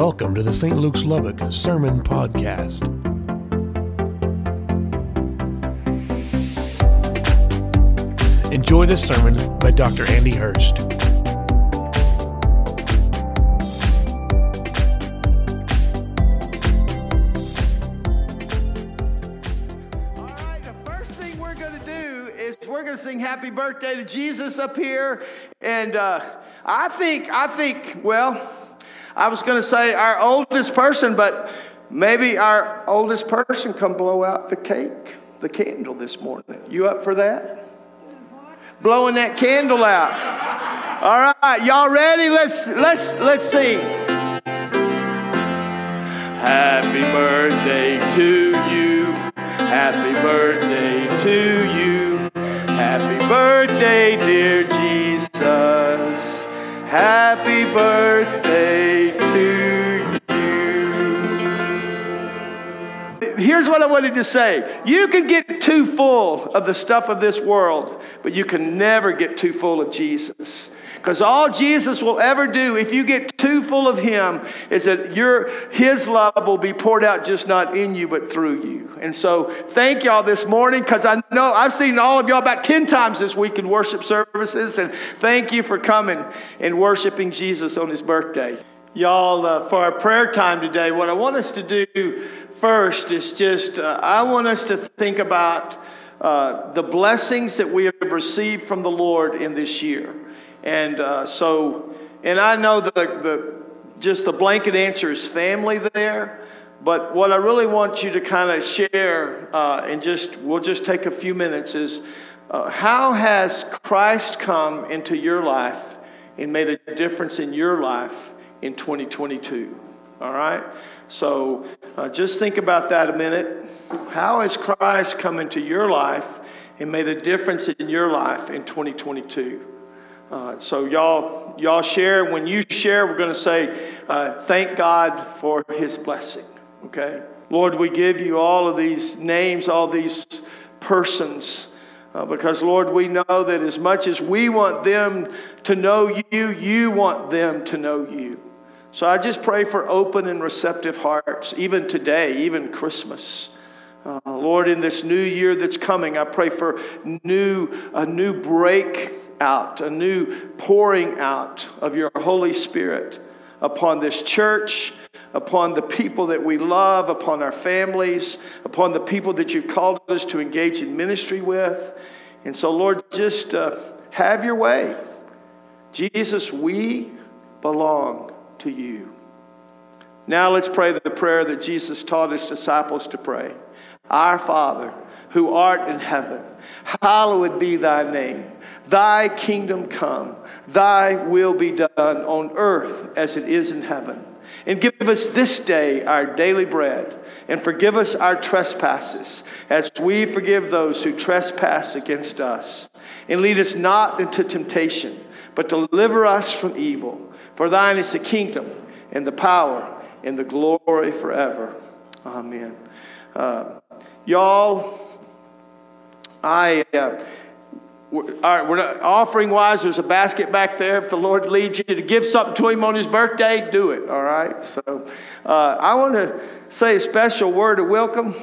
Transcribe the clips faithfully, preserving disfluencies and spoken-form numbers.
Welcome to the Saint Luke's Lubbock Sermon Podcast. Enjoy this sermon by Doctor Andy Hurst. All right, the first thing we're going to do is we're going to sing Happy Birthday to Jesus up here. And uh, I think, I think, well, I was going to say our oldest person, but maybe our oldest person come blow out the cake, the candle this morning. You up for that? Blowing that candle out. All right, y'all ready? Let's let's let's sing. Happy birthday to you. Happy birthday to you. Happy birthday, dear Jesus. Happy birthday to you. Here's what I wanted to say. You can get too full of the stuff of this world, but you can never get too full of Jesus. Because all Jesus will ever do, if you get too full of Him, is that your His love will be poured out just not in you, but through you. And so thank y'all this morning, because I know I've seen all of y'all about ten times this week in worship services. And thank you for coming and worshiping Jesus on His birthday. Y'all, uh, for our prayer time today, what I want us to do first is just, uh, I want us to think about uh, the blessings that we have received from the Lord in this year. And uh, so, and I know the, the just the blanket answer is family there. But what I really want you to kind of share, uh, and just we'll just take a few minutes, is uh, how has Christ come into your life and made a difference in your life in twenty twenty-two? All right? So uh, just think about that a minute. How has Christ come into your life and made a difference in your life in twenty twenty-two? Uh, so y'all, y'all share. When you share, we're going to say, uh, thank God for His blessing. Okay? Lord, we give you all of these names, all these persons, uh, because, Lord, we know that as much as we want them to know you, you want them to know you. So I just pray for open and receptive hearts, even today, even Christmas. Uh, Lord, in this new year that's coming, I pray for new a new break out, a new pouring out of your Holy Spirit upon this church, upon the people that we love, upon our families, upon the people that you've called us to engage in ministry with. And so, Lord, just uh, have your way. Jesus, we belong to you. Now let's pray the prayer that Jesus taught His disciples to pray. Our Father, who art in heaven, hallowed be thy name. Thy kingdom come. Thy will be done on earth as it is in heaven. And give us this day our daily bread. And forgive us our trespasses, as we forgive those who trespass against us. And lead us not into temptation, but deliver us from evil. For thine is the kingdom, and the power, and the glory forever. Amen. Uh, y'all, I... Uh, All right, we're not, offering wise, there's a basket back there. If the Lord leads you to give something to Him on His birthday, do it, all right? So uh, I want to say a special word of welcome.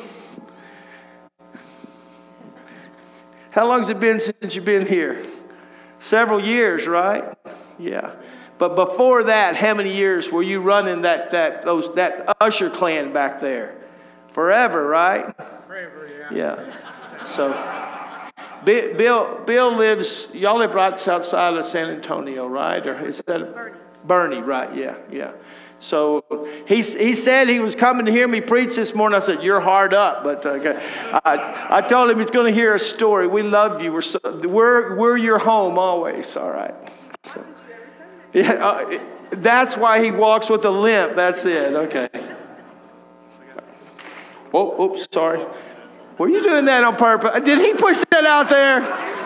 How long has it been since you've been here? Several years, right? Yeah. But before that, how many years were you running that that those that usher clan back there? Forever, right? Forever, yeah. Yeah. So Bill, Bill lives, y'all live right outside of San Antonio, right? Or is that a, Bernie. Bernie, right? Yeah, yeah. So he he said he was coming to hear me preach this morning. I said, "You're hard up," but uh, I I told him he's going to hear a story. We love you. We're so, we're we're your home always. All right. So, yeah, uh, that's why he walks with a limp. That's it. Okay. Oh, oops, sorry. Were you doing that on purpose? Did he push that out there?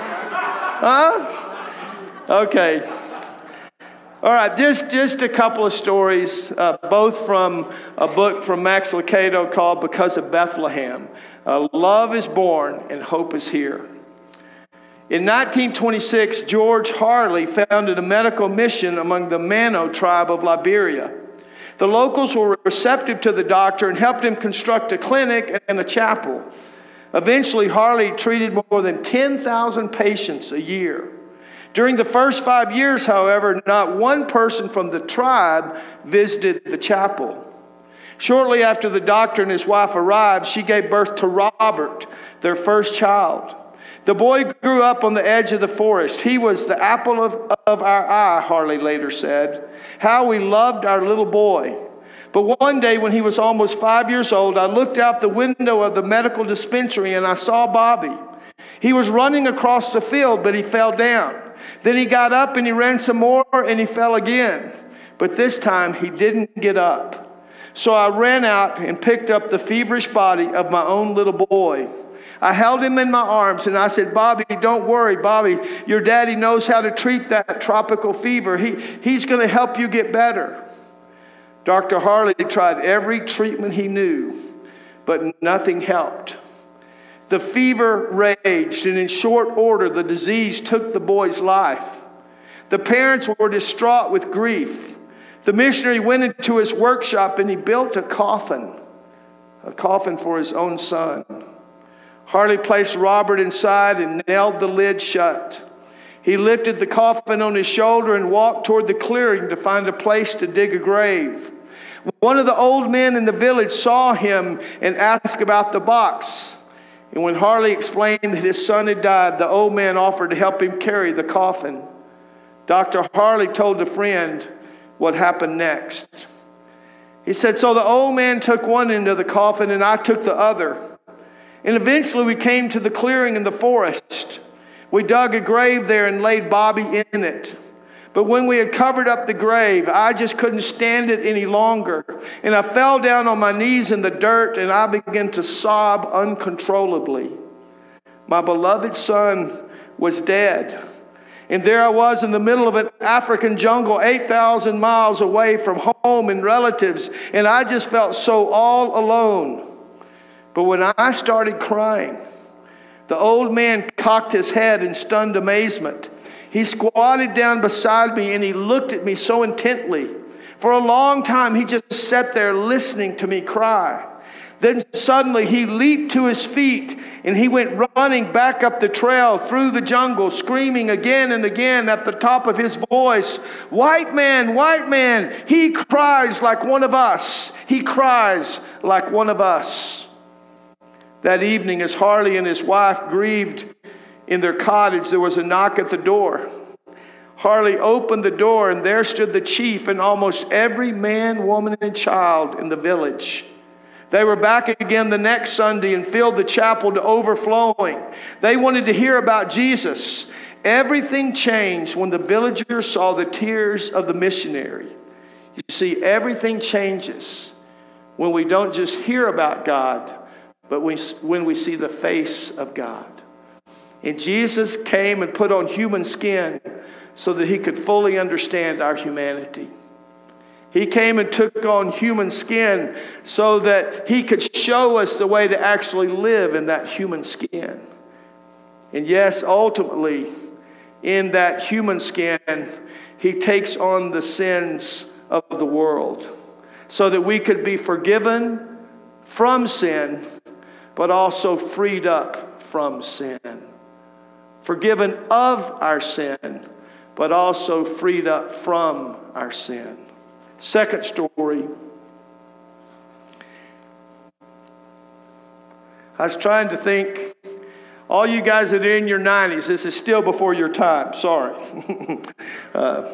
Huh? Okay. All right, just, just a couple of stories, uh, both from a book from Max Lucado called Because of Bethlehem. Uh, Love is born and hope is here. In nineteen twenty-six, George Harley founded a medical mission among the Mano tribe of Liberia. The locals were receptive to the doctor and helped him construct a clinic and a chapel. Eventually, Harley treated more than ten thousand patients a year. During the first five years, however, not one person from the tribe visited the chapel. Shortly after the doctor and his wife arrived, she gave birth to Robert, their first child. The boy grew up on the edge of the forest. He was the apple of, of our eye, Harley later said. How we loved our little boy. But one day when he was almost five years old, I looked out the window of the medical dispensary and I saw Bobby. He was running across the field, but he fell down. Then he got up and he ran some more and he fell again. But this time he didn't get up. So I ran out and picked up the feverish body of my own little boy. I held him in my arms and I said, Bobby, don't worry, Bobby. Your daddy knows how to treat that tropical fever. He, he's going to help you get better. Doctor Harley tried every treatment he knew, but nothing helped. The fever raged, and in short order, the disease took the boy's life. The parents were distraught with grief. The missionary went into his workshop and he built a coffin, a coffin for his own son. Harley placed Robert inside and nailed the lid shut. He lifted the coffin on his shoulder and walked toward the clearing to find a place to dig a grave. One of the old men in the village saw him and asked about the box. And when Harley explained that his son had died, the old man offered to help him carry the coffin. Doctor Harley told a friend what happened next. He said, so the old man took one end of the coffin and I took the other. And eventually we came to the clearing in the forest. We dug a grave there and laid Bobby in it. But when we had covered up the grave, I just couldn't stand it any longer. And I fell down on my knees in the dirt and I began to sob uncontrollably. My beloved son was dead. And there I was in the middle of an African jungle, eight thousand miles away from home and relatives. And I just felt so all alone. But when I started crying, the old man cocked his head in stunned amazement. He squatted down beside me and he looked at me so intently. For a long time, he just sat there listening to me cry. Then suddenly he leaped to his feet and he went running back up the trail through the jungle, screaming again and again at the top of his voice, white man, white man, he cries like one of us. He cries like one of us. That evening, as Harley and his wife grieved in their cottage, there was a knock at the door. Harley opened the door, and there stood the chief and almost every man, woman, and child in the village. They were back again the next Sunday and filled the chapel to overflowing. They wanted to hear about Jesus. Everything changed when the villagers saw the tears of the missionary. You see, everything changes when we don't just hear about God, but when we see the face of God. And Jesus came and put on human skin so that he could fully understand our humanity. He came and took on human skin so that he could show us the way to actually live in that human skin. And yes, ultimately, in that human skin, he takes on the sins of the world so that we could be forgiven from sin, but also freed up from sin. Forgiven of our sin, but also freed up from our sin. Second story. I was trying to think, all you guys that are in your nineties, this is still before your time, sorry. uh,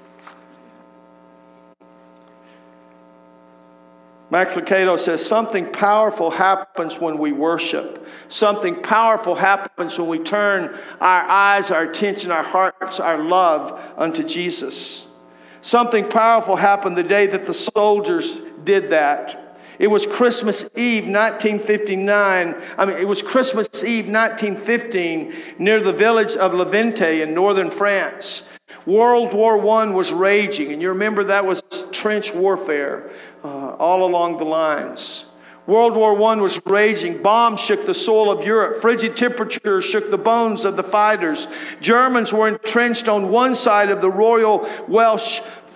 Max Lucado says, something powerful happens when we worship. Something powerful happens when we turn our eyes, our attention, our hearts, our love unto Jesus. Something powerful happened the day that the soldiers did that. It was Christmas Eve, nineteen fifty-nine. I mean, it was Christmas Eve, nineteen fifteen, near the village of Levante in northern France. World War One was raging, and you remember that was trench warfare uh, all along the lines. World War One was raging. Bombs shook the soil of Europe. Frigid temperatures shook the bones of the fighters. Germans were entrenched on one side of the Royal Welsh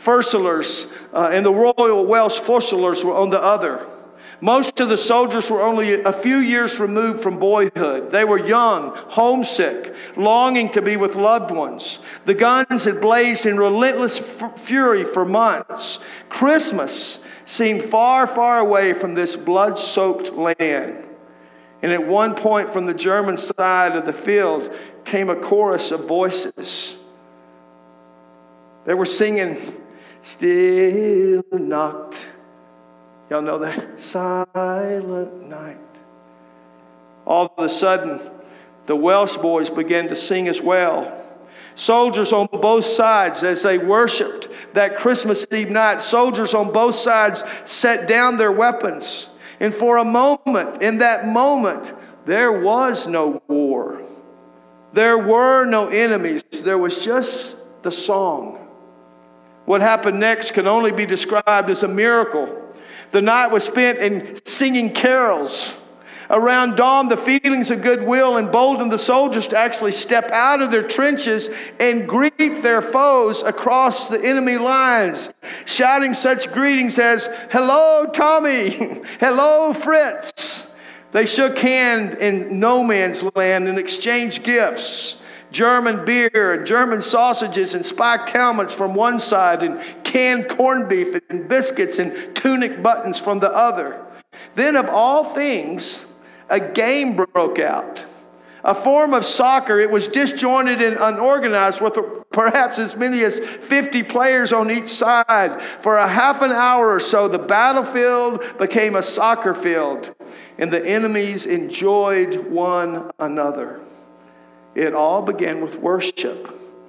Fusiliers uh, and the Royal Welsh Fusiliers were on the other. Most of the soldiers were only a few years removed from boyhood. They were young, homesick, longing to be with loved ones. The guns had blazed in relentless f- fury for months. Christmas seemed far, far away from this blood-soaked land. And at one point from the German side of the field came a chorus of voices. They were singing, "Still Nacht." Y'all know that? "Silent night." All of a sudden, the Welsh boys began to sing as well. Soldiers on both sides, as they worshiped that Christmas Eve night, soldiers on both sides set down their weapons. And for a moment, in that moment, there was no war. There were no enemies. There was just the song. What happened next can only be described as a miracle. The night was spent in singing carols. Around dawn, the feelings of goodwill emboldened the soldiers to actually step out of their trenches and greet their foes across the enemy lines, shouting such greetings as, "Hello, Tommy! Hello, Fritz!" They shook hands in no man's land and exchanged gifts. German beer and German sausages and spiked helmets from one side, and canned corned beef and biscuits and tunic buttons from the other. Then of all things, a game broke out. A form of soccer. It was disjointed and unorganized with perhaps as many as fifty players on each side. For a half an hour or so, the battlefield became a soccer field, and the enemies enjoyed one another. It all began with worship.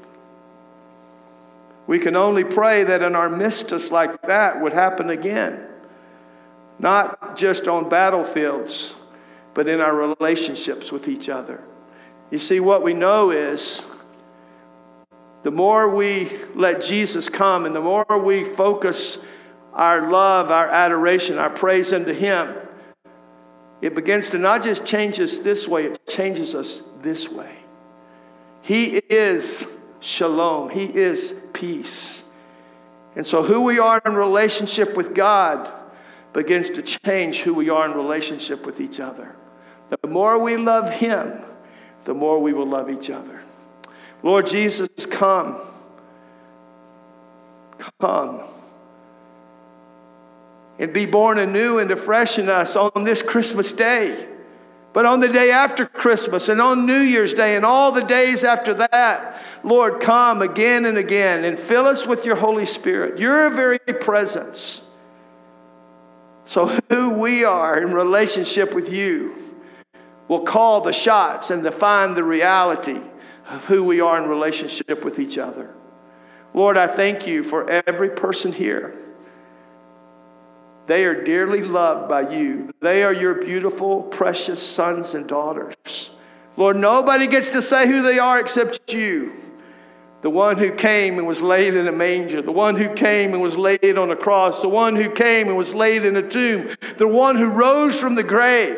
We can only pray that an armistice like that would happen again. Not just on battlefields, but in our relationships with each other. You see, what we know is the more we let Jesus come and the more we focus our love, our adoration, our praise unto Him, it begins to not just change us this way, it changes us this way. He is shalom. He is peace. And so who we are in relationship with God begins to change who we are in relationship with each other. The more we love Him, the more we will love each other. Lord Jesus, come. Come. And be born anew and afresh in us on this Christmas day. But on the day after Christmas and on New Year's Day and all the days after that, Lord, come again and again and fill us with your Holy Spirit, your very presence. So who we are in relationship with you will call the shots and define the reality of who we are in relationship with each other. Lord, I thank you for every person here. They are dearly loved by you. They are your beautiful, precious sons and daughters. Lord, nobody gets to say who they are except you. The one who came and was laid in a manger. The one who came and was laid on a cross. The one who came and was laid in a tomb. The one who rose from the grave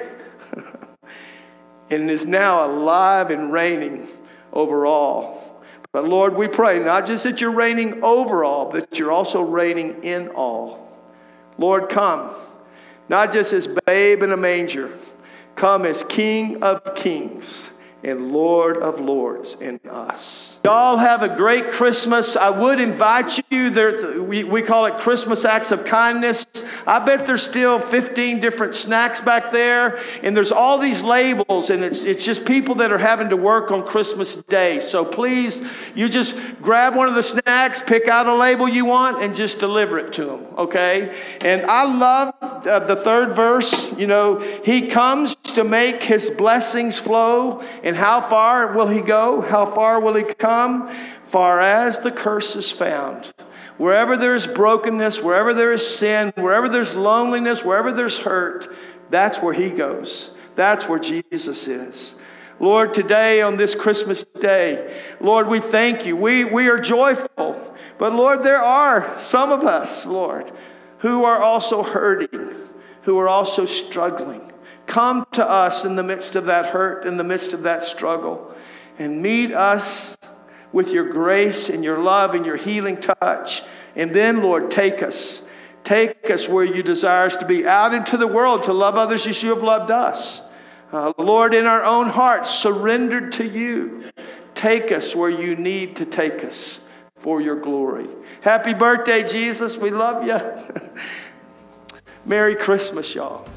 and is now alive and reigning over all. But Lord, we pray not just that you're reigning over all, but that you're also reigning in all. Lord, come, not just as babe in a manger. Come as King of kings and Lord of lords in us. Y'all have a great Christmas. I would invite you, there, we, we call it Christmas Acts of Kindness. I bet there's still fifteen different snacks back there. And there's all these labels, and it's, it's just people that are having to work on Christmas Day. So please, you just grab one of the snacks, pick out a label you want, and just deliver it to them, okay? And I love uh, the third verse. You know, He comes to make His blessings flow. And how far will He go? How far will He come? Far as the curse is found. Wherever there's brokenness, wherever there is sin, wherever there's loneliness, wherever there's hurt, that's where He goes. That's where Jesus is. Lord, today on this Christmas day, Lord, we thank you. We, we are joyful. But Lord, there are some of us, Lord, who are also hurting, who are also struggling. Come to us in the midst of that hurt, in the midst of that struggle, and meet us with your grace and your love and your healing touch And then, Lord, take us. Take us where you desire us to be, out into the world to love others as you have loved us. Uh, Lord, in our own hearts, surrendered to you. Take us where you need to take us for your glory. Happy birthday, Jesus. We love you. Merry Christmas, y'all.